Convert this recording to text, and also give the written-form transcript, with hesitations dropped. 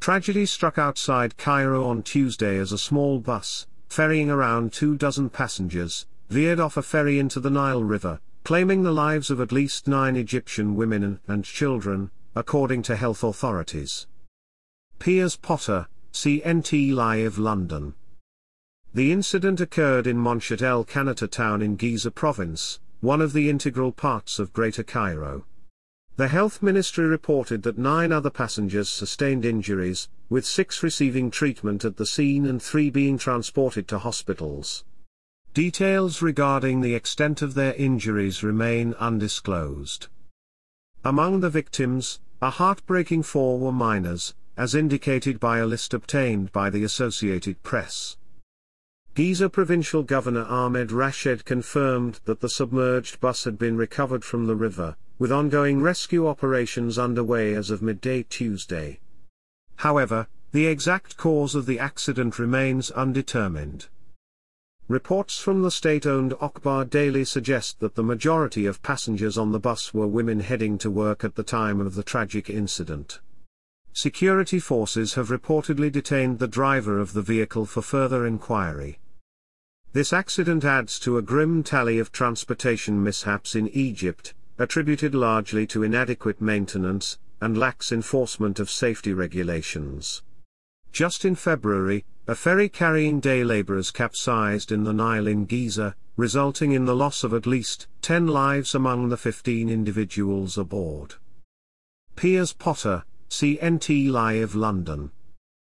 Tragedy struck outside Cairo on Tuesday as a small bus, ferrying around 24 passengers, veered off a ferry into the Nile River, claiming the lives of at least 9 Egyptian women and children, according to health authorities. Piers Potter, CNT Live London. The incident occurred in Monchat El Kanata town in Giza province, one of the integral parts of Greater Cairo. The Health Ministry reported that 9 other passengers sustained injuries, with 6 receiving treatment at the scene and 3 being transported to hospitals. Details regarding the extent of their injuries remain undisclosed. Among the victims, a heartbreaking 4 were minors, as indicated by a list obtained by the Associated Press. Giza Provincial Governor Ahmed Rashid confirmed that the submerged bus had been recovered from the river, with ongoing rescue operations underway as of midday Tuesday. However, the exact cause of the accident remains undetermined. Reports from the state-owned Akhbar Daily suggest that the majority of passengers on the bus were women heading to work at the time of the tragic incident. Security forces have reportedly detained the driver of the vehicle for further inquiry. This accident adds to a grim tally of transportation mishaps in Egypt, attributed largely to inadequate maintenance and lax enforcement of safety regulations. Just in February, a ferry carrying day laborers capsized in the Nile in Giza, resulting in the loss of at least 10 lives among the 15 individuals aboard. Piers Potter, CNT Live London.